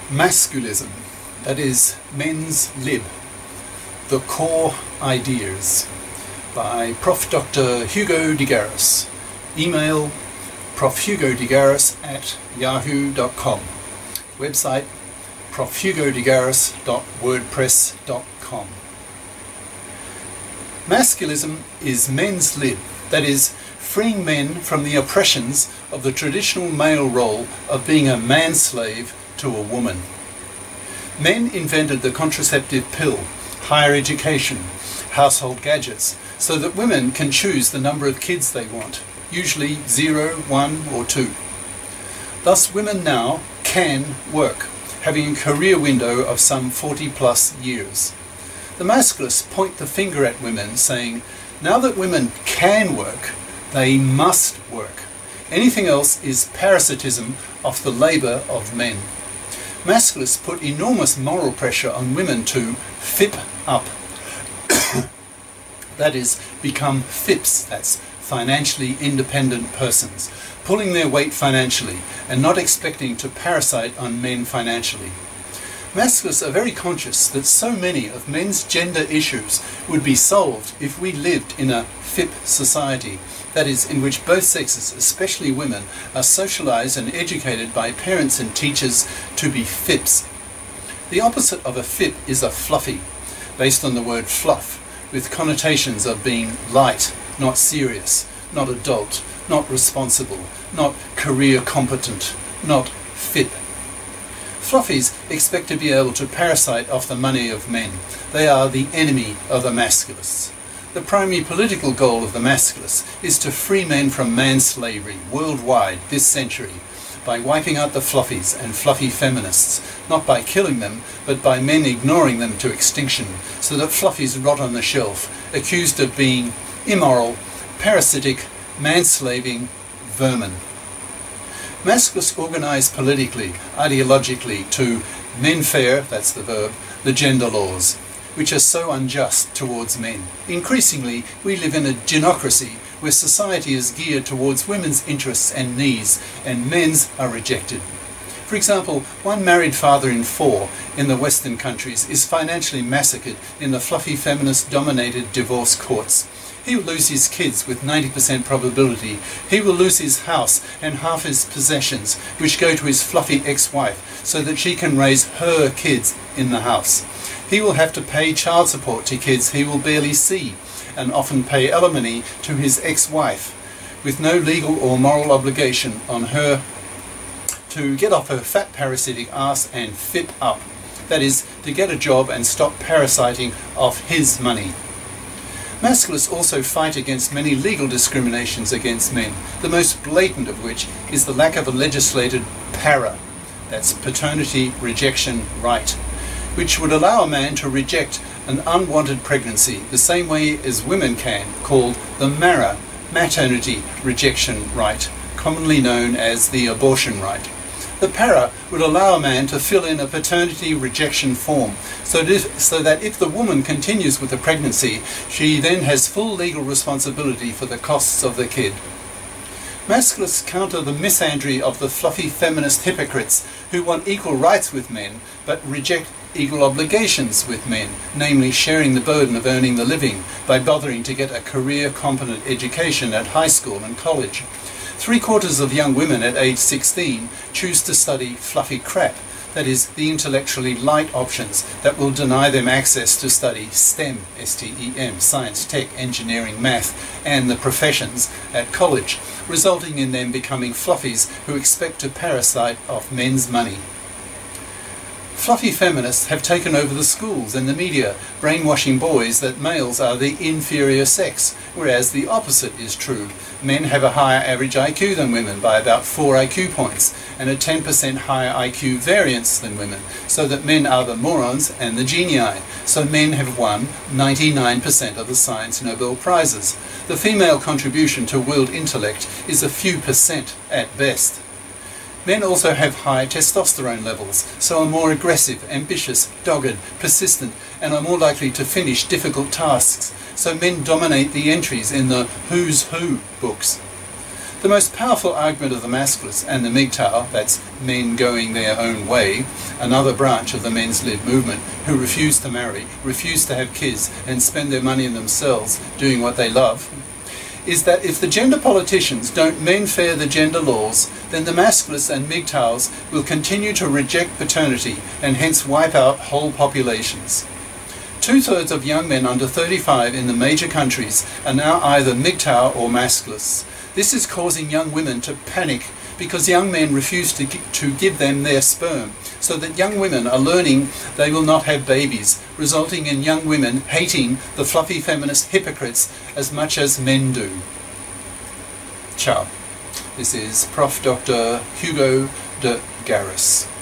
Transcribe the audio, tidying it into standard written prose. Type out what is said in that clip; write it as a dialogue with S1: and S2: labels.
S1: Masculism, that is, men's lib, the core ideas, by Prof. Dr. Hugo de Garis. Email profhugodegaris@yahoo.com. Website profhugodegaris.wordpress.com. Masculism is men's lib, that is, freeing men from the oppressions of the traditional male role of being a man-slave to a woman. Men invented the contraceptive pill, higher education, household gadgets, so that women can choose the number of kids they want, usually 0, 1 or 2. Thus women now can work, having a career window of some 40 plus years. The masculists point the finger at women, saying, now that women can work, they must work. Anything else is parasitism of the labour of men. Masculists put enormous moral pressure on women to FIP up. That is, become FIPs, that's financially independent persons, pulling their weight financially and not expecting to parasite on men financially. Masculists are very conscious that so many of men's gender issues would be solved if we lived in a FIP society, that is, in which both sexes, especially women, are socialized and educated by parents and teachers to be FIPs. The opposite of a FIP is a fluffy, based on the word fluff, with connotations of being light, not serious, not adult, not responsible, not career competent, not FIP. Fluffies expect to be able to parasite off the money of men. They are the enemy of the masculists. The primary political goal of the masculists is to free men from man-slavery worldwide this century by wiping out the fluffies and fluffy feminists, not by killing them, but by men ignoring them to extinction, so that fluffies rot on the shelf, accused of being immoral, parasitic, man-slaving vermin. Masculists organise politically, ideologically, to men fair, that's the verb, the gender laws, which are so unjust towards men. Increasingly, we live in a genocracy where society is geared towards women's interests and needs, and men's are rejected. For example, one married father in 4 in the Western countries is financially massacred in the fluffy feminist-dominated divorce courts. He will lose his kids with 90% probability. He will lose his house and half his possessions, which go to his fluffy ex-wife, so that she can raise her kids in the house. He will have to pay child support to kids he will barely see, and often pay alimony to his ex-wife, with no legal or moral obligation on her to get off her fat parasitic ass and FIP up. That is, to get a job and stop parasiting off his money. Masculists also fight against many legal discriminations against men, the most blatant of which is the lack of a legislated PARA, that's paternity rejection right, which would allow a man to reject an unwanted pregnancy the same way as women can, called the MARA, maternity rejection right, commonly known as the abortion right. The PARA would allow a man to fill in a paternity rejection form so that if the woman continues with the pregnancy, she then has full legal responsibility for the costs of the kid. Masculists counter the misandry of the fluffy feminist hypocrites who want equal rights with men but reject equal obligations with men, namely sharing the burden of earning the living by bothering to get a career competent education at high school and college. 3/4 of young women at age 16 choose to study fluffy crap, that is, the intellectually light options that will deny them access to study STEM, S-T-E-M, science, tech, engineering, math, and the professions at college, resulting in them becoming fluffies who expect to parasite off men's money. Fluffy feminists have taken over the schools and the media, brainwashing boys that males are the inferior sex, whereas the opposite is true. Men have a higher average IQ than women by about 4 IQ points, and a 10% higher IQ variance than women, so that men are the morons and the genii. So men have won 99% of the science Nobel Prizes. The female contribution to world intellect is a few percent at best. Men also have high testosterone levels, so are more aggressive, ambitious, dogged, persistent, and are more likely to finish difficult tasks, so men dominate the entries in the Who's Who books. The most powerful argument of the Maskless and the MGTOW, that's men going their own way, another branch of the men's-led movement who refuse to marry, refuse to have kids and spend their money on themselves doing what they love, is that if the gender politicians don't men-fair the gender laws, then the Maskless and MGTOWs will continue to reject paternity and hence wipe out whole populations. 2/3 of young men under 35 in the major countries are now either MGTOW or Maskless. This is causing young women to panic because young men refuse to give them their sperm, so that young women are learning they will not have babies, resulting in young women hating the fluffy feminist hypocrites as much as men do. Ciao. This is Prof. Dr. Hugo de Garis.